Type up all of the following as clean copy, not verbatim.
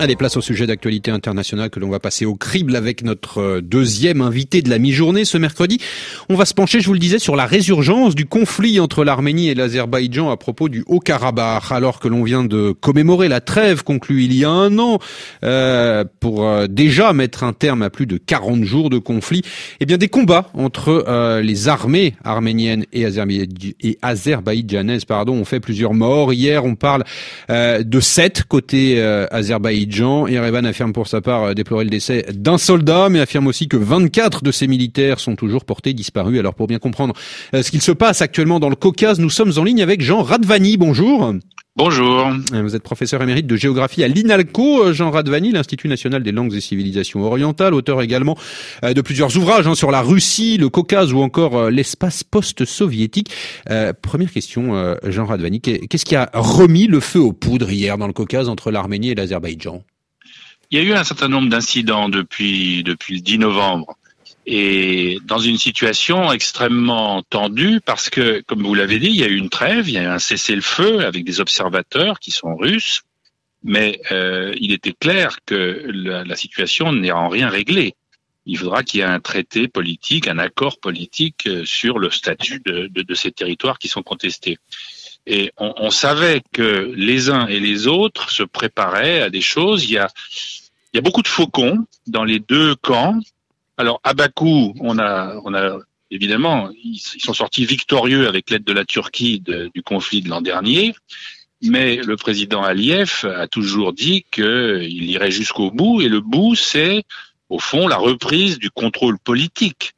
Allez, place au sujet d'actualité internationale que l'on va passer au crible avec notre deuxième invité de la mi-journée ce mercredi. On va se pencher, je vous le disais, sur la résurgence du conflit entre l'Arménie et l'Azerbaïdjan à propos du Haut-Karabakh. Alors que l'on vient de commémorer la trêve conclue il y a un an pour déjà mettre un terme à plus de 40 jours de conflit, eh bien des combats entre les armées arméniennes et azerbaïdjanaises ont fait plusieurs morts. Hier, on parle de 7 côté Azerbaïdjan. Erevan affirme pour sa part déplorer le décès d'un soldat, mais affirme aussi que 24 de ses militaires sont toujours portés disparus. Alors pour bien comprendre ce qu'il se passe actuellement dans le Caucase, nous sommes en ligne avec Jean Radvani. Bonjour. Bonjour. Vous êtes professeur émérite de géographie à l'INALCO, Jean Radvani, l'Institut national des langues et civilisations orientales, auteur également de plusieurs ouvrages sur la Russie, le Caucase ou encore l'espace post-soviétique. Première question, Jean Radvani, qu'est-ce qui a remis le feu aux poudres hier dans le Caucase entre l'Arménie et l'Azerbaïdjan ? Il y a eu un certain nombre d'incidents depuis le 10 novembre. Et dans une situation extrêmement tendue parce que, comme vous l'avez dit, il y a eu une trêve, il y a eu un cessez-le-feu avec des observateurs qui sont russes, mais il était clair que la situation n'est en rien réglée. Il faudra qu'il y ait un traité politique, un accord politique sur le statut de ces territoires qui sont contestés. Et on savait que les uns et les autres se préparaient à des choses. Il y a beaucoup de faucons dans les deux camps. Alors à Bakou, on a évidemment, ils sont sortis victorieux avec l'aide de la Turquie du conflit de l'an dernier, mais le président Aliyev a toujours dit qu'il irait jusqu'au bout, et le bout, c'est au fond la reprise du contrôle politique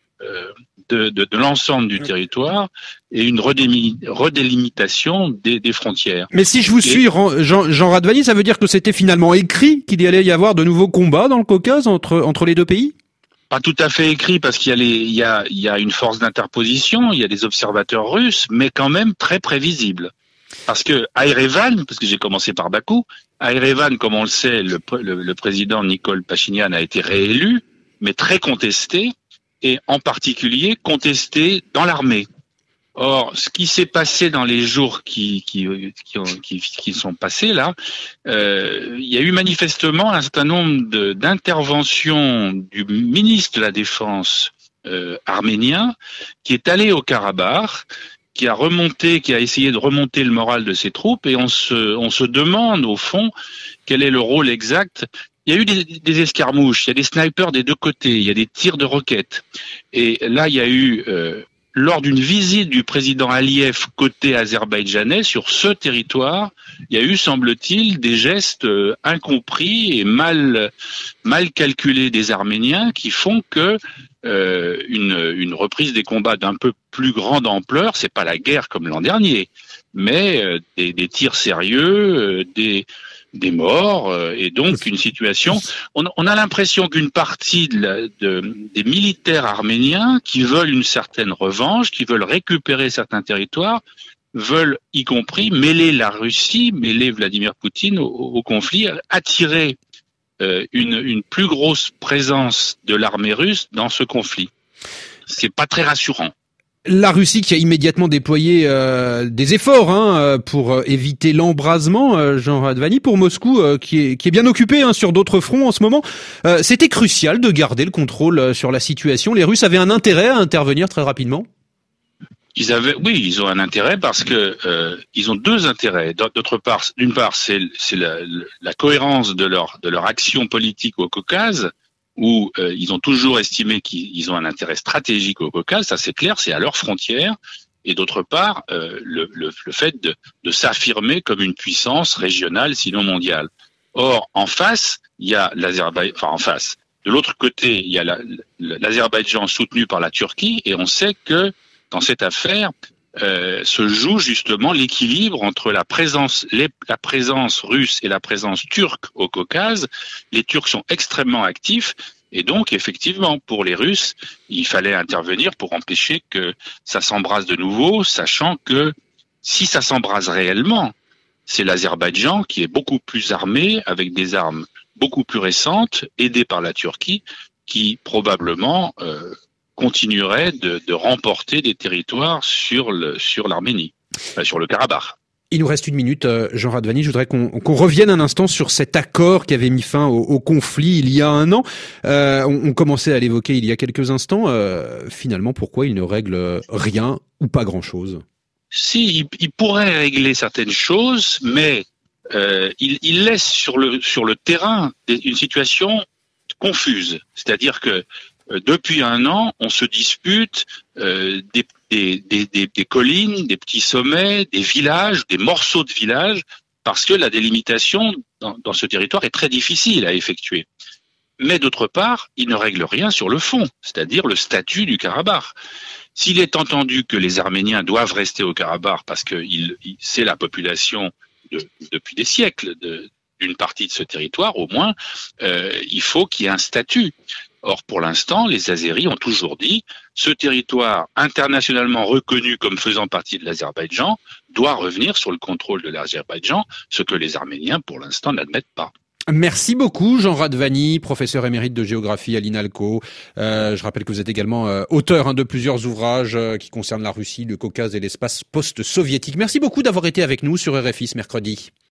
de l'ensemble du territoire et une redélimitation des frontières. Mais si je vous suis, Jean Radvani, ça veut dire que c'était finalement écrit qu'il y allait y avoir de nouveaux combats dans le Caucase entre les deux pays ? Pas tout à fait écrit parce qu'il y a une force d'interposition, il y a des observateurs russes, mais quand même très prévisible. Parce que à Erevan, parce que j'ai commencé par Bakou, à Erevan, comme on le sait, le président Nikol Pachinian a été réélu, mais très contesté, et en particulier contesté dans l'armée. Or, ce qui s'est passé dans les jours qui sont passés là, il y a eu manifestement un certain nombre d'interventions du ministre de la Défense arménien qui est allé au Karabakh, qui a essayé de remonter le moral de ses troupes, et on se demande au fond quel est le rôle exact. Il y a eu des escarmouches, il y a des snipers des deux côtés, il y a des tirs de roquettes, et là il y a eu lors d'une visite du président Aliyev côté azerbaïdjanais sur ce territoire, il y a eu, semble-t-il, des gestes incompris et mal calculés des Arméniens qui font que une reprise des combats d'un peu plus grande ampleur, c'est pas la guerre comme l'an dernier, mais des tirs sérieux, des morts, et donc une situation. On a l'impression qu'une partie des militaires arméniens qui veulent une certaine revanche, qui veulent récupérer certains territoires, veulent y compris mêler la Russie, mêler Vladimir Poutine au conflit, attirer une plus grosse présence de l'armée russe dans ce conflit. C'est pas très rassurant. La Russie qui a immédiatement déployé des efforts pour éviter l'embrasement, Jean Radvani, pour Moscou qui est bien occupé sur d'autres fronts en ce moment. C'était crucial de garder le contrôle sur la situation. Les Russes avaient un intérêt à intervenir très rapidement. Ils ont un intérêt parce que ils ont deux intérêts. D'une part, c'est la cohérence de leur action politique au Caucase, où ils ont toujours estimé qu'ils ont un intérêt stratégique au Caucase, ça c'est clair, c'est à leurs frontières, et d'autre part, le fait de s'affirmer comme une puissance régionale, sinon mondiale. Or, en face, il y a de l'autre côté, il y a l'Azerbaïdjan soutenu par la Turquie, et on sait que dans cette affaire se joue justement l'équilibre entre la présence russe et la présence turque au Caucase. Les Turcs sont extrêmement actifs, et donc effectivement pour les Russes, il fallait intervenir pour empêcher que ça s'embrase de nouveau, sachant que si ça s'embrase réellement, c'est l'Azerbaïdjan qui est beaucoup plus armé, avec des armes beaucoup plus récentes, aidé par la Turquie, qui probablement continuerait de remporter des territoires sur l'Arménie, sur le Karabakh. Il nous reste une minute, Jean Radvani. Je voudrais qu'on revienne un instant sur cet accord qui avait mis fin au conflit il y a un an. On commençait à l'évoquer il y a quelques instants. Finalement, pourquoi il ne règle rien ou pas grand-chose? Si, il pourrait régler certaines choses, mais il laisse sur le terrain une situation confuse. C'est-à-dire que depuis un an, on se dispute des collines, des petits sommets, des villages, des morceaux de villages, parce que la délimitation dans ce territoire est très difficile à effectuer. Mais d'autre part, il ne règle rien sur le fond, c'est-à-dire le statut du Karabakh. S'il est entendu que les Arméniens doivent rester au Karabakh parce que c'est la population depuis des siècles d'une partie de ce territoire, au moins, il faut qu'il y ait un statut. Or, pour l'instant, les Azéris ont toujours dit ce territoire internationalement reconnu comme faisant partie de l'Azerbaïdjan doit revenir sur le contrôle de l'Azerbaïdjan, ce que les Arméniens, pour l'instant, n'admettent pas. Merci beaucoup, Jean Radvani, professeur émérite de géographie à l'INALCO. Je rappelle que vous êtes également auteur de plusieurs ouvrages qui concernent la Russie, le Caucase et l'espace post-soviétique. Merci beaucoup d'avoir été avec nous sur RFI ce mercredi.